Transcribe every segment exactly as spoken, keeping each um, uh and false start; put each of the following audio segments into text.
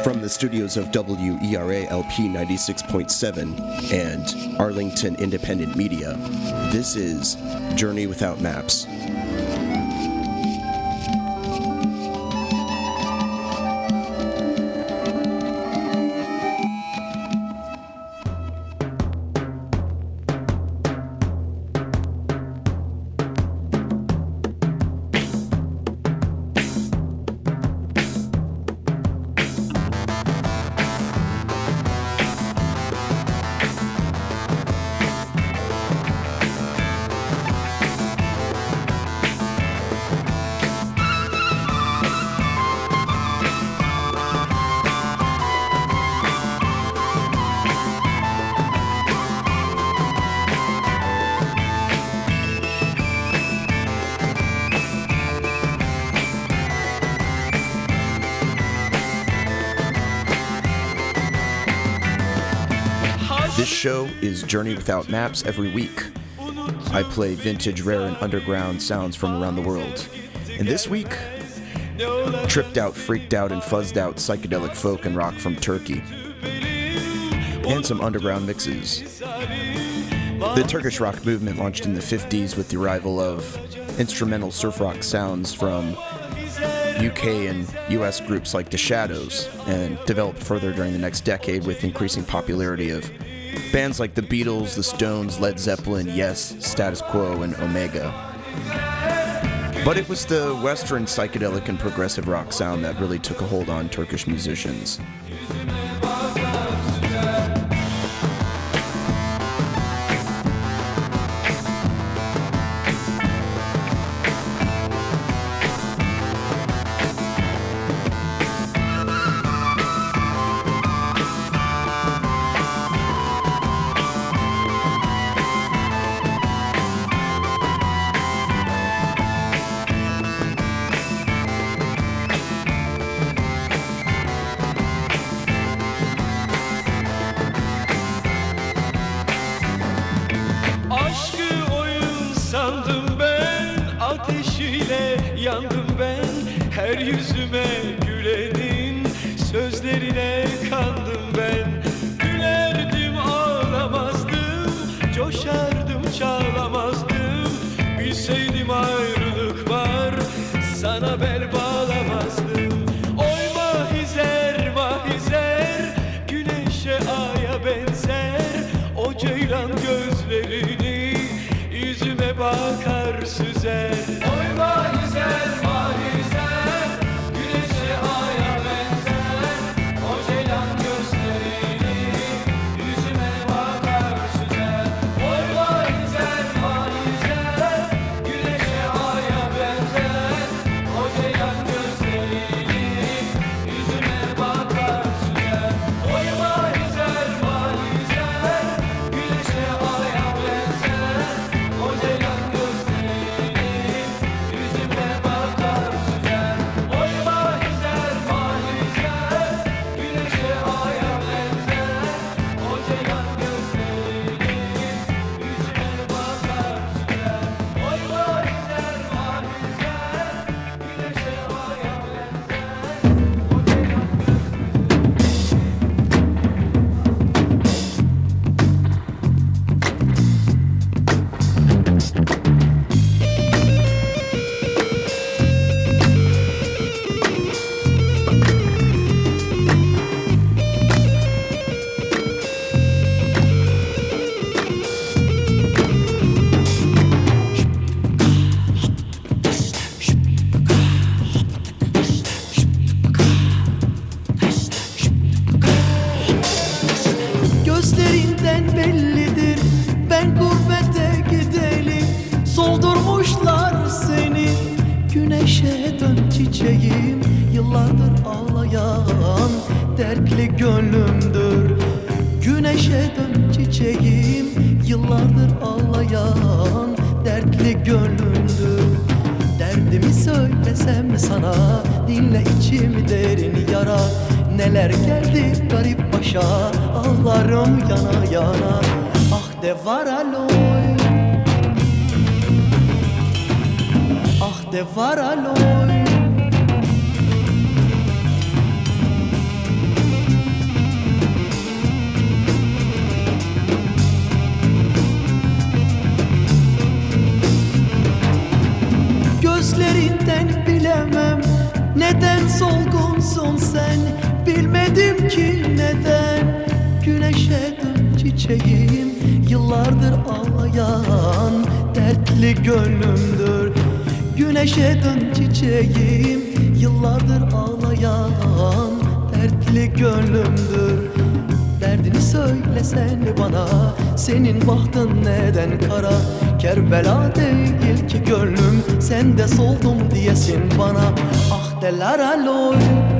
From the studios of W E R A L P ninety-six point seven and Arlington Independent Media, this is Journey Without Maps. This show is Journey Without Maps every week. I play vintage, rare, and underground sounds from around the world. And this week, tripped out, freaked out, and fuzzed out psychedelic folk and rock from Turkey. And some underground mixes. The Turkish rock movement launched in the fifties with the arrival of instrumental surf rock sounds from U K and U S groups like The Shadows, and developed further during the next decade with increasing popularity of bands like The Beatles, The Stones, Led Zeppelin, Yes, Status Quo, and Omega. But it was the Western psychedelic and progressive rock sound that really took a hold on Turkish musicians. Yandım ben her yüzüme gülenin sözlerine kandım ben. Gülerdim ağlamazdım, coşardım çağlamazdım. Bilseydim ayrılık var, sana bel bağlamazdım. Oy mahizer mahizer, güneşe aya benzer. O ceylan gözlerini yüzüme bakar süzer. Oy mahizer mahizer, güneşe aya benzer. O ceylan gözlerini yüzüme bakar süzer. Oy mahizer mahizer, güneşe aya benzer. O ceylan gözlerini yüzüme bakar süzer. Oy mahizer mahizer, güneşe aya benzer. O ceylan dertli gönlümdür. Güneşe dön çiçeğim, yıllardır ağlayan dertli gönlümdür. Derdimi söylesem sana, dinle içimi derin yara. Neler geldi garip başa, ağlarım yana yana. Ah de var aloy, ah de var aloy. ki neden güneşe dön çiçeğim, yıllardır ağlayan dertli gönlümdür. Güneşe dön çiçeğim, yıllardır ağlayan dertli gönlümdür. Derdini söylesen bana, senin bahtın neden kara? Kerbela değil ki gönlüm, sen de soldum diyesin bana. Ah deler aloy,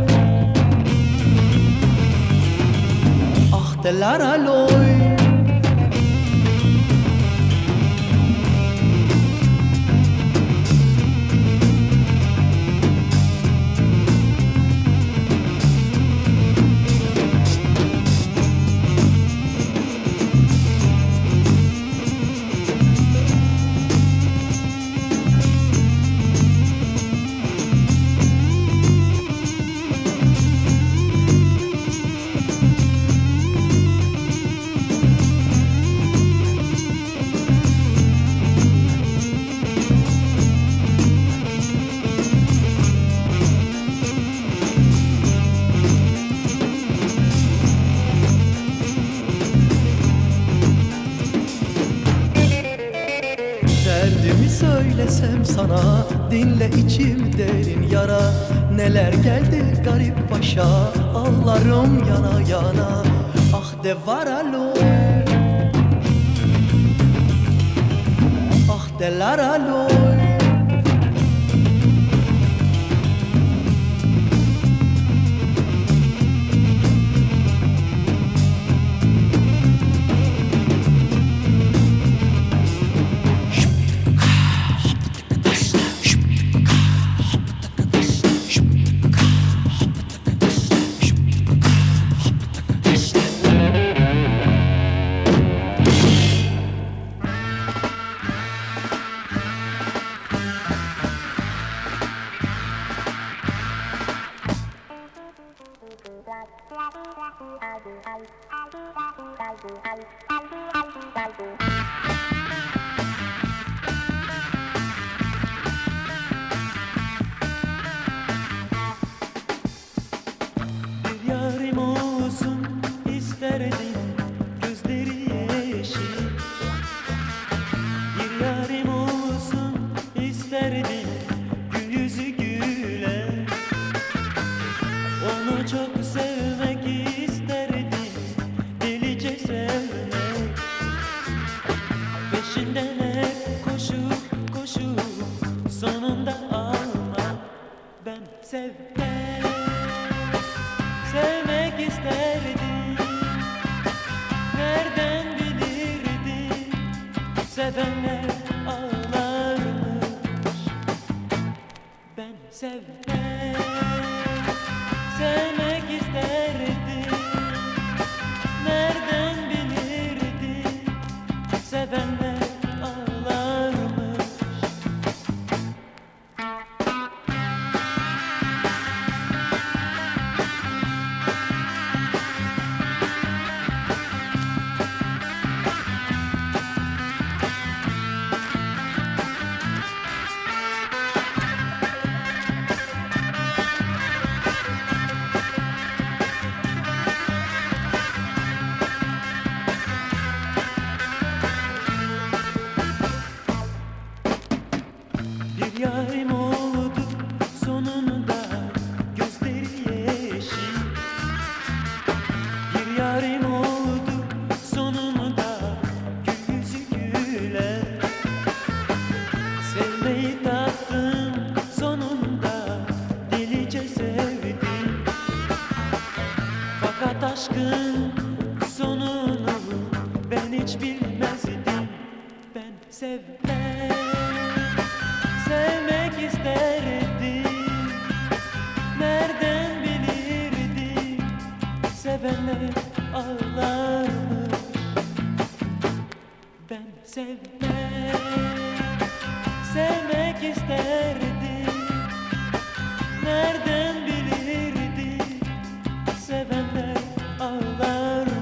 ah deler aloy. Derdimi söylesem sana, dinle içim derin yara. Neler geldi garip başa, ağlarım yana yana. Ah de var alo, ah deler alo. Bir yarim olsun isterdim, gözleri yeşil. Bir yarim olsun isterdim, gül yüzü gülen. Onu çok sevmek isterdim, delice sevmek. Peşinden hep koşup koşup sonunda almak. Ben sevmek, sevmek isterdim. Nereden bilirdim, sevenler ağlarmış. Ben sevmek, sevmek isterdim. Nereden bilirdim, sevenler ağlarmış. Bir yarim oldu sonunda, gözleri yeşil. Bir yarim oldu sonunda, gül yüzü gülen. Sevmeyi tattım sonunda, delice sevdim. Fakat aşkın sonunu ben hiç bilmezdim. Ben sevmek, sevmek isterdim. Nereden bilirdim, sevenler ağlarmış. Ben sevmek, sevmek isterdim. Nereden bilirdim, sevenler ağlarmış.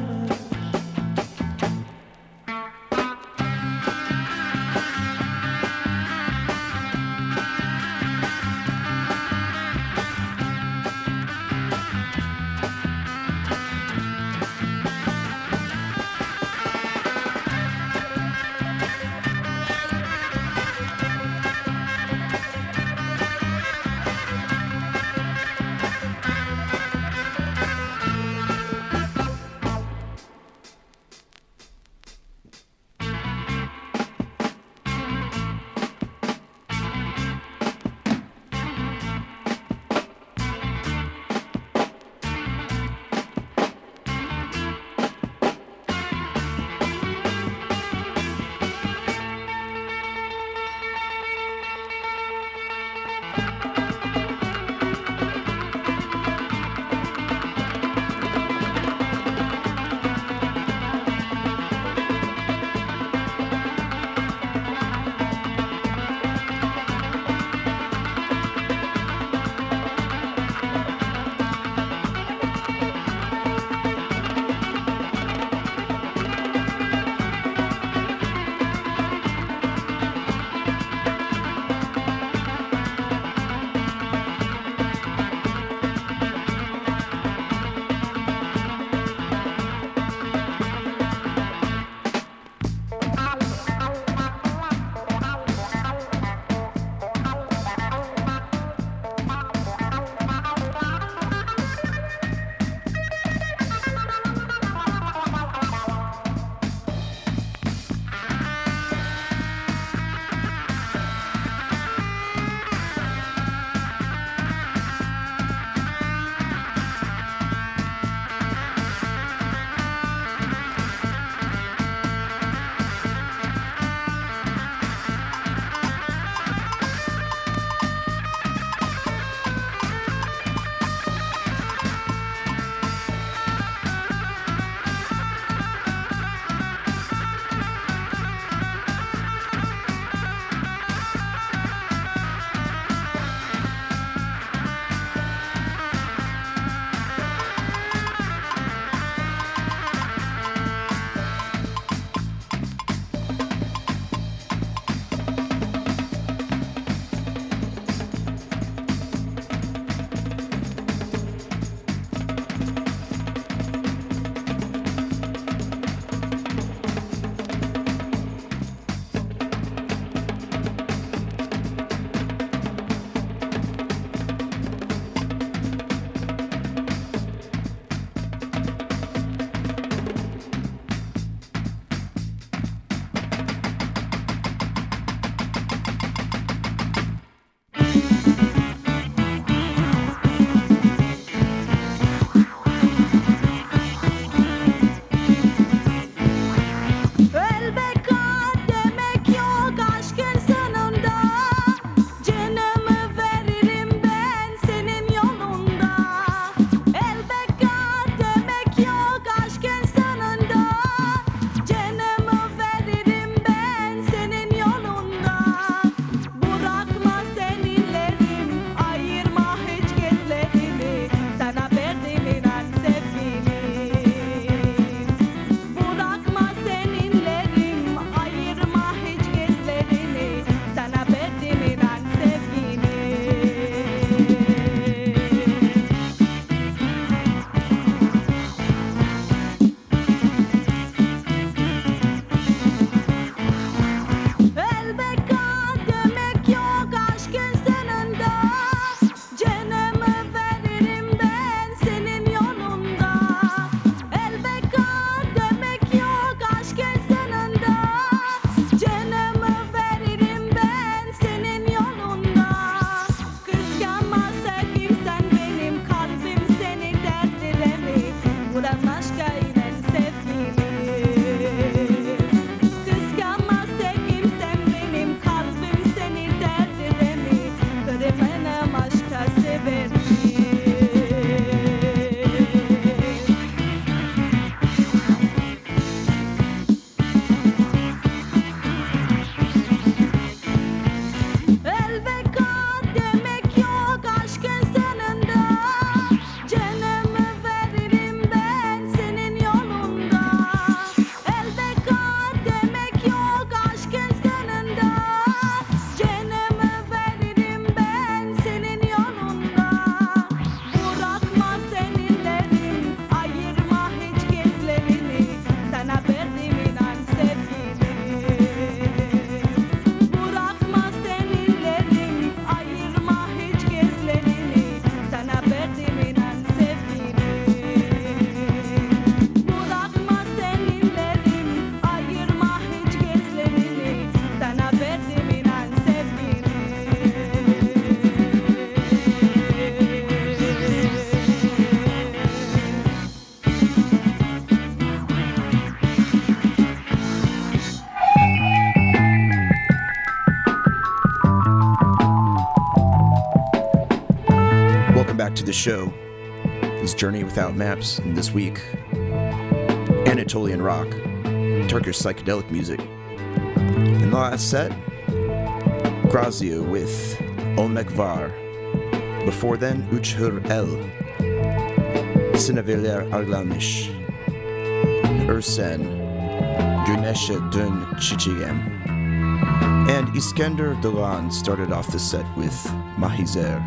back to the show. This is Journey Without Maps, and this week, Anatolian rock, Turkish psychedelic music. In the last set, Grazia with Olmek Var. Before then, Üç Hür El, Sineviler Arglamış, Ursen, Güneşe Dön Çiçeğim. And Iskender Doğan started off the set with Mahizer.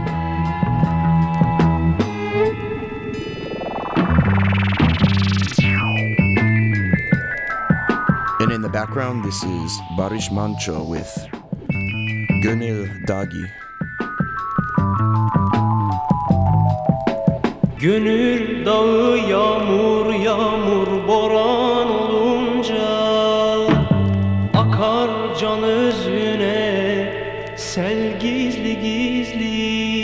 And in the background, this is Barış Manço with Gönül Dagi. Gönül dağı yağmur yağmur boran olunca akar can özüne sel gizli gizli.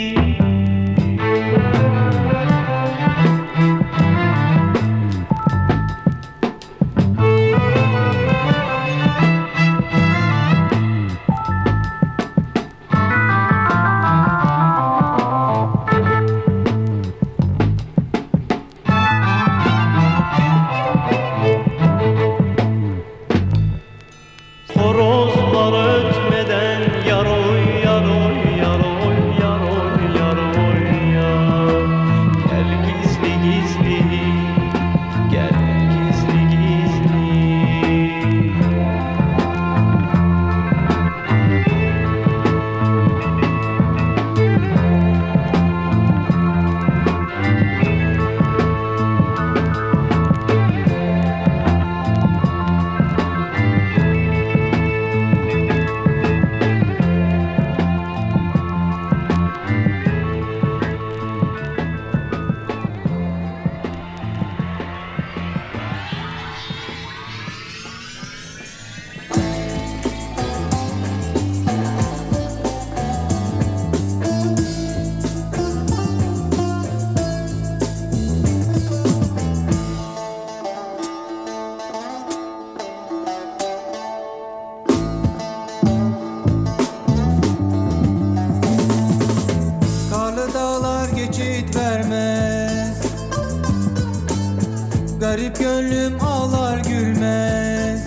Garip gönlüm ağlar gülmez.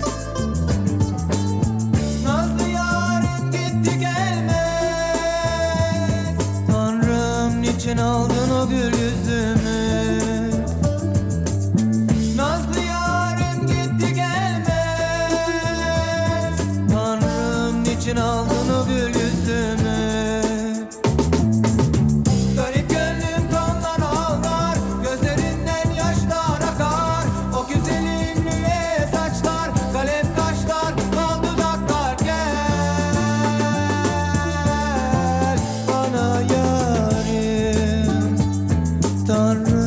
Nazlı yarın gitti gelmez. Tanrım niçin aldın o gül yüzümü? Nazlı yarın gitti gelmez. Tanrım niçin aldın o gül yüzümü? Tanrı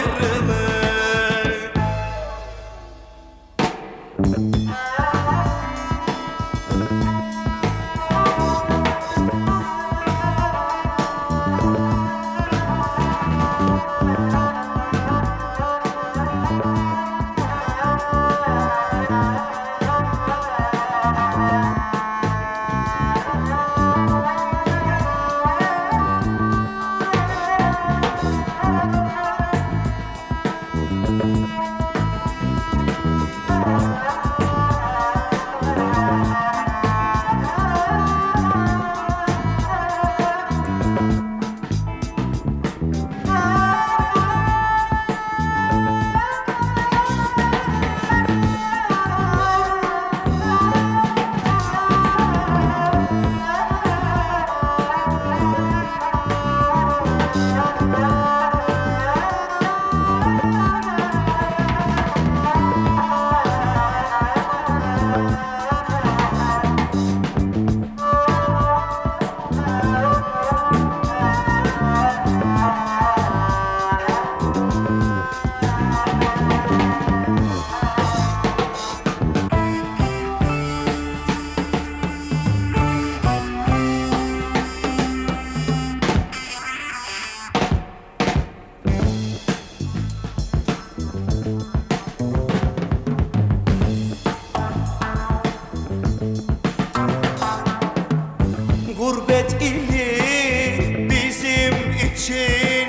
Gurbet ili bizim için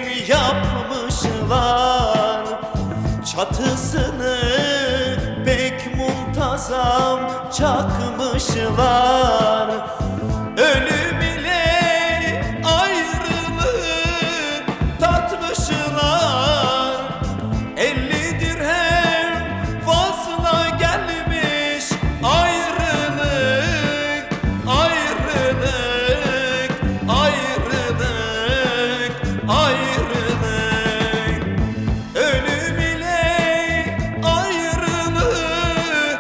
yapmışlar, çatısını pek muntazam çakmışlar. Ölüm ile ayrılık tatmışlar. Elli dirhem fazla gelmiş ayrılık, ayrılık, ayrılık, ayrılık. Ölüm ile ayrılık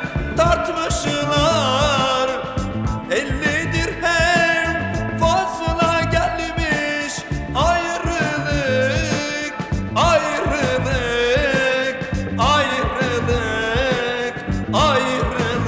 tartmışlar. Elli dirhem fazla gelmiş ayrılık, ayrılık, ayrılık, ayrılık.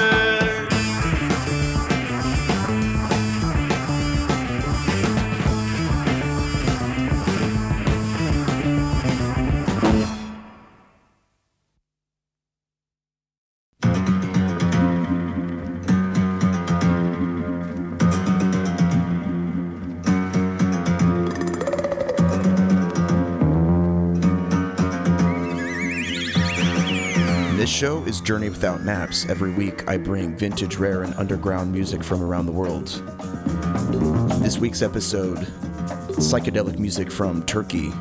This show is Journey Without Maps. Every week I bring vintage, rare, and underground music from around the world. This week's episode, psychedelic music from Turkey.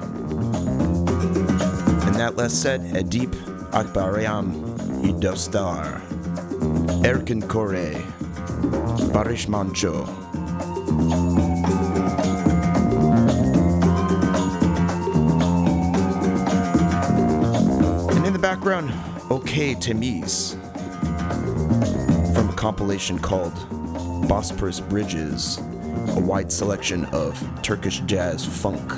And that last set, Edip Akbaryam İdostar, Erkin Kore, Barış Manço. And in the background, Okay Temiz, from a compilation called Bosporus Bridges, a wide selection of Turkish jazz funk.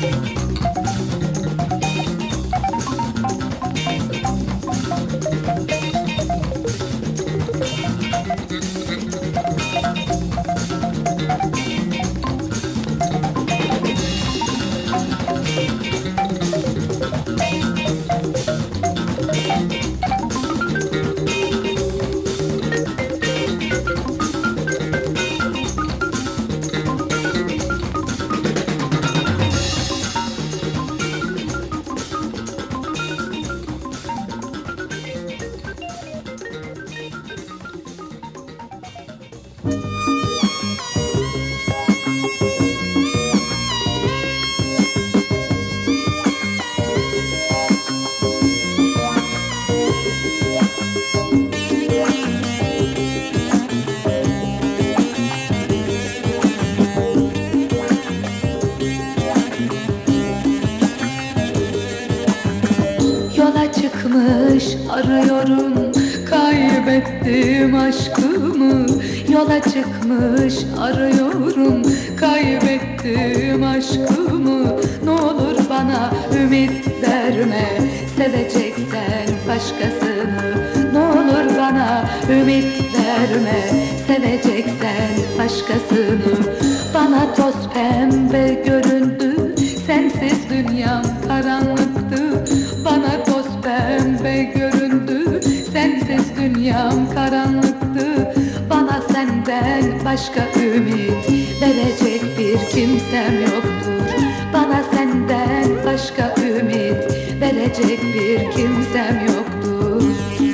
Arıyorum, kaybettim aşkımı. Yola çıkmış arıyorum, kaybettim aşkımı. Ne olur bana ümit verme, seveceksen başkasını. Ne olur bana ümit verme, seveceksen başkasını. Bana toz pembe göründü, sensiz dünyam karanlıktı. Bana toz pembe göründü, sensiz dünyam karanlıktı. Bana senden başka ümit verecek bir kimsem yoktur. Bana senden başka ümit verecek bir kimsem yoktur.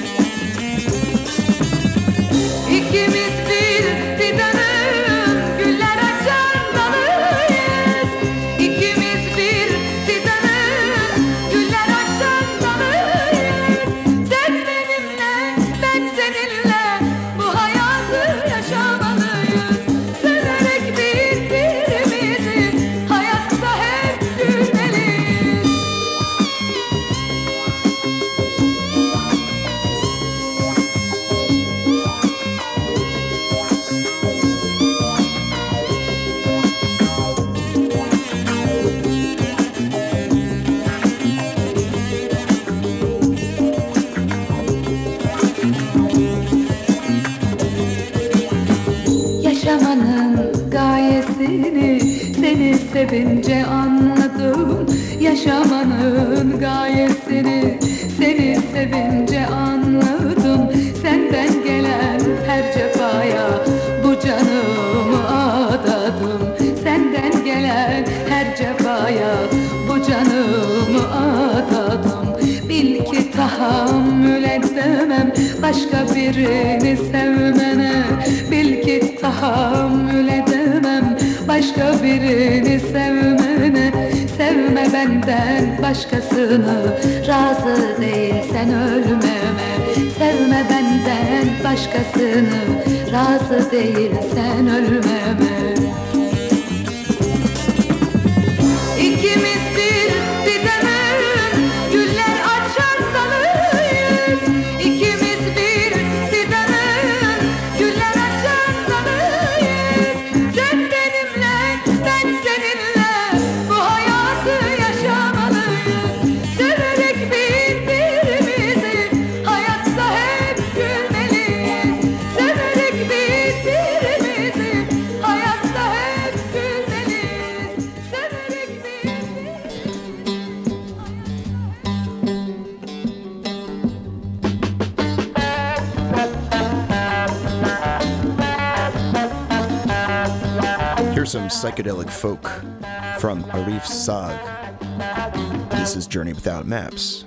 İkimiz bir fidanın güller açan dalıyız. İkimiz bir fidanın güller açan dalıyız. Sen benimle, ben seninle bu hayatı yaşamalıyız. Severek birbirimizi hayatta hep gülmeliyiz. Yaşamanın gayesini seni sevince anladım. Yaşamanın gayesini seni sevince anladım. Senden gelen her cefaya bu canımı adadım. Senden gelen her cefaya bu canımı adadım. Bil ki tahammül edemem başka birini sevmene. Bil ki tahammül edemem başka birini sevmene. Sevme benden başkasını, razı değilsen ölmeme. Sevme benden başkasını, razı değilsen ölmeme. İkimiz bir fidanın güller açan dalıyız. İkimiz bir fidanın güller açan dalıyız. Sen benimle, ben seninle bu hayatı yaşamalıyız. Severek birbirimizi hayatta hep gülmeliyiz. Severek birbirimizi hayatta hep gülmeliyiz. Severek birbirimizi. Here's some psychedelic folk from Arif Saag. This is Journey Without Maps.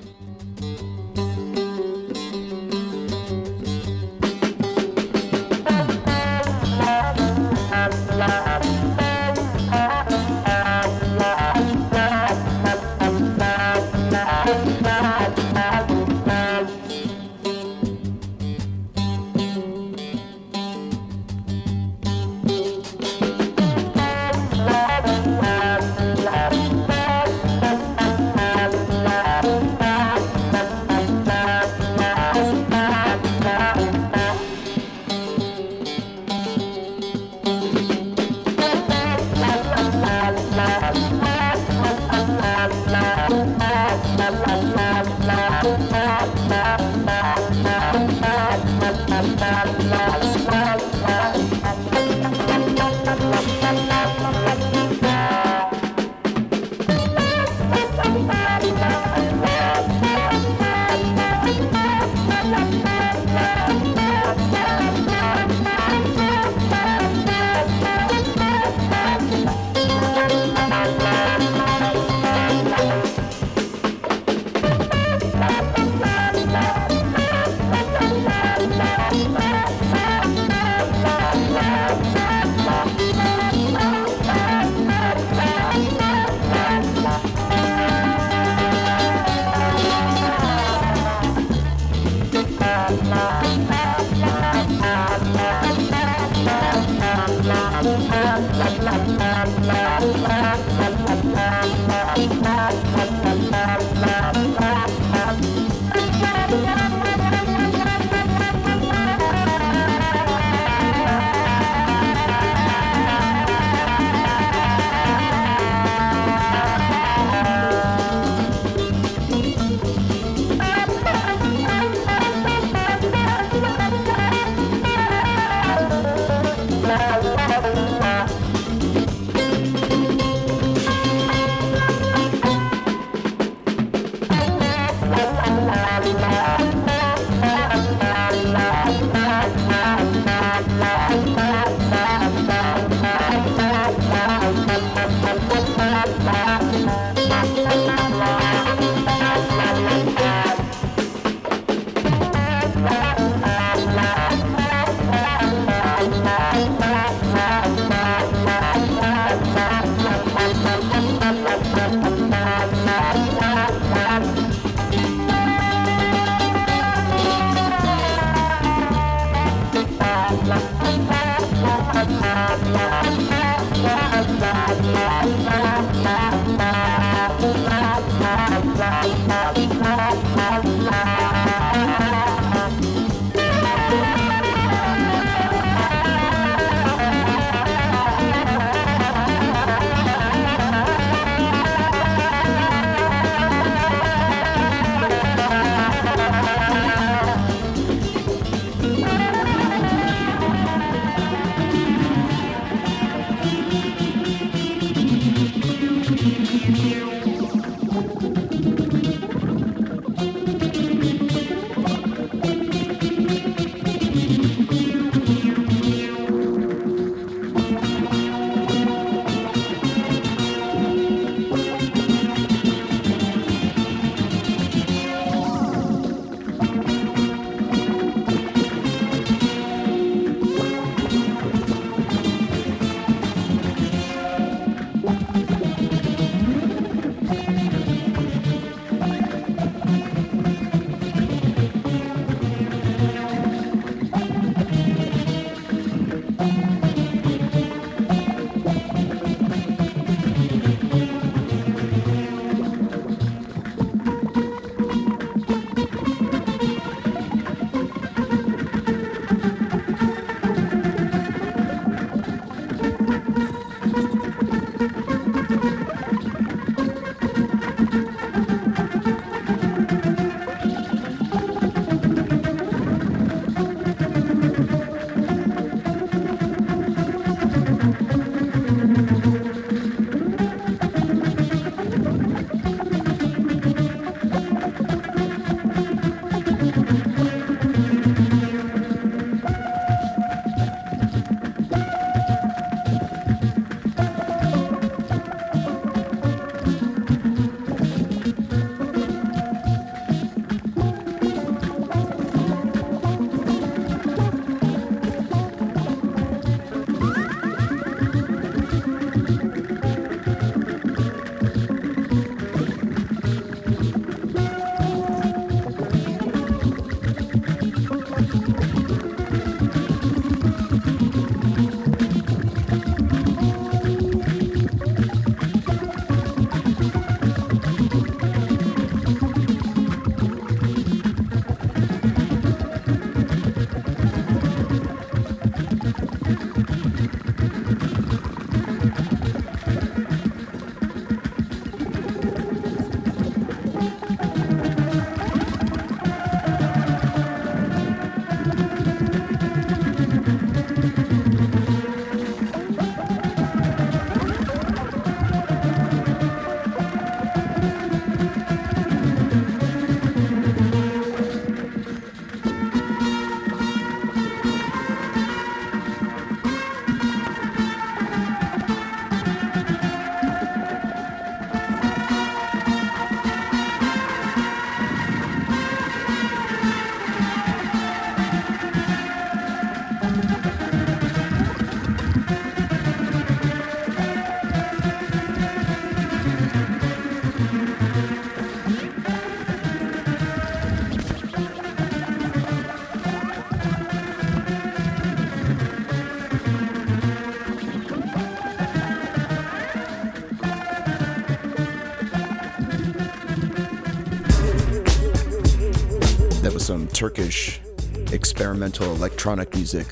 some Turkish experimental electronic music.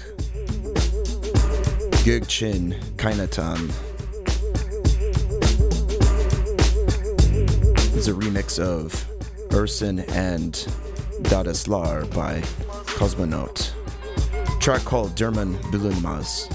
Gökçin Kaynatan is a remix of Ersin and Dadeslar by Cosmonaut. Track called Derman Bulunmaz.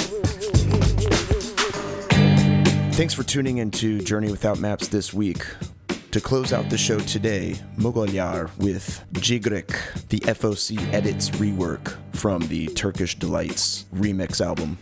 Thanks for tuning into Journey Without Maps this week. To close out the show today, Mogolyar with Jigrik, the F O C Edits rework from the Turkish Delights remix album.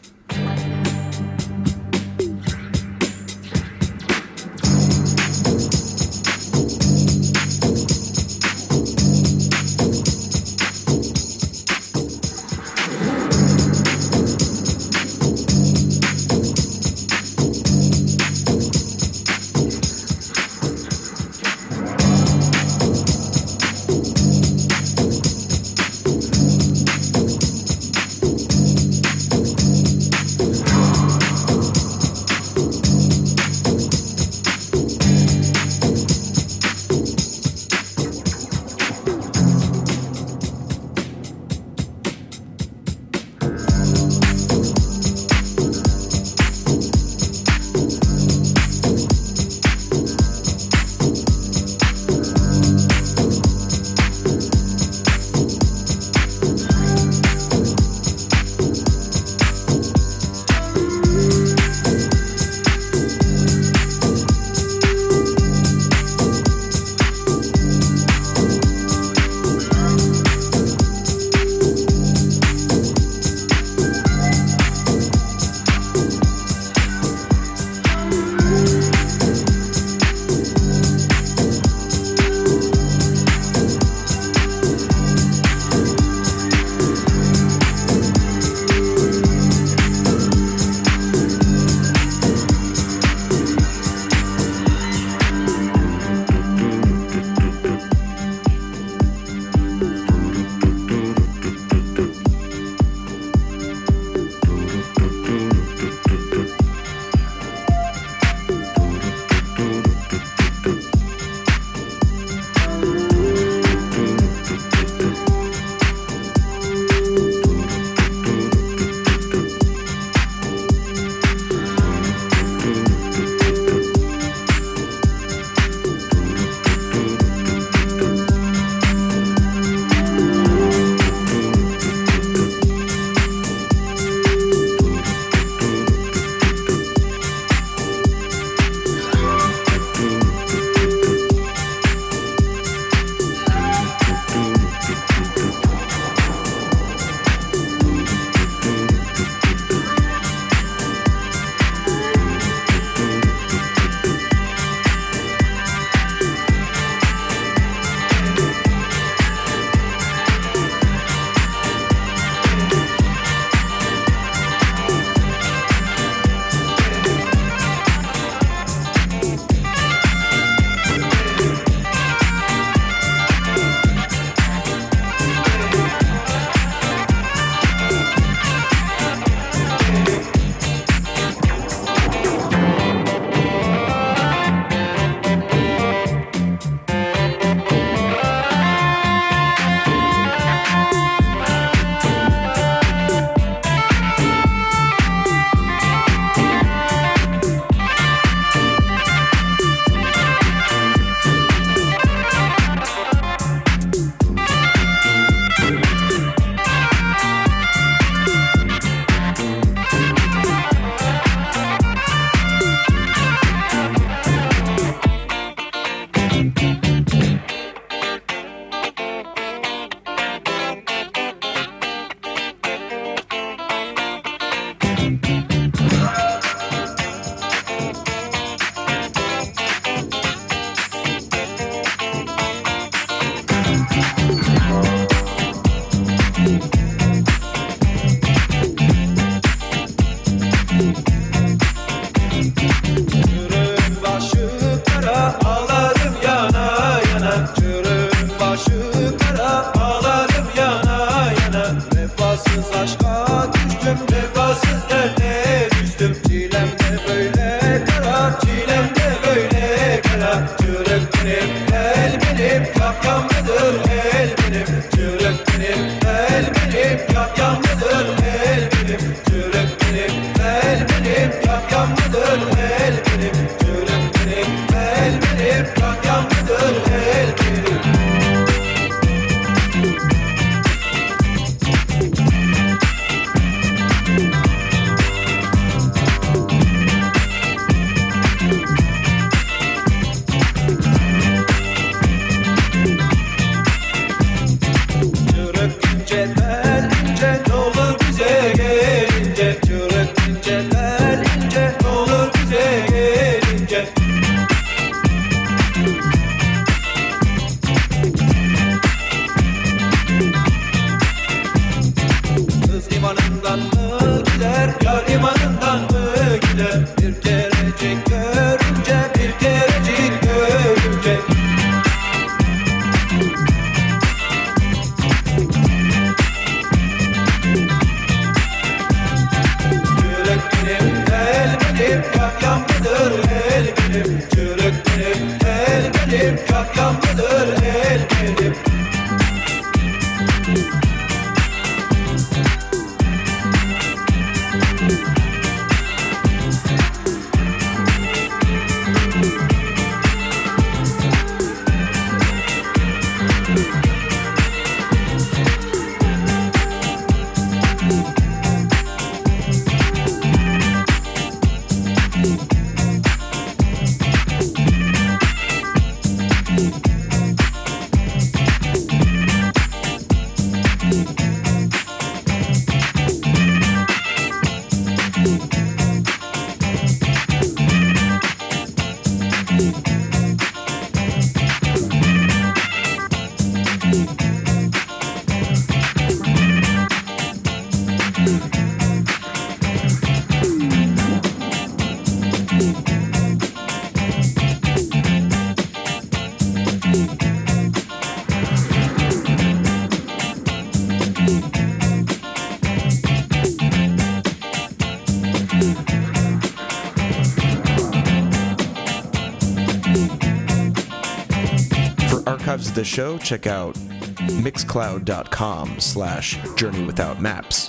archives of the show, check out mixcloud.com slash Journey Without Maps.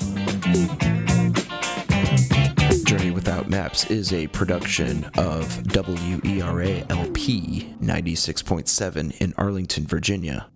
Journey Without Maps is a production of W E R A L P ninety-six point seven in Arlington, Virginia.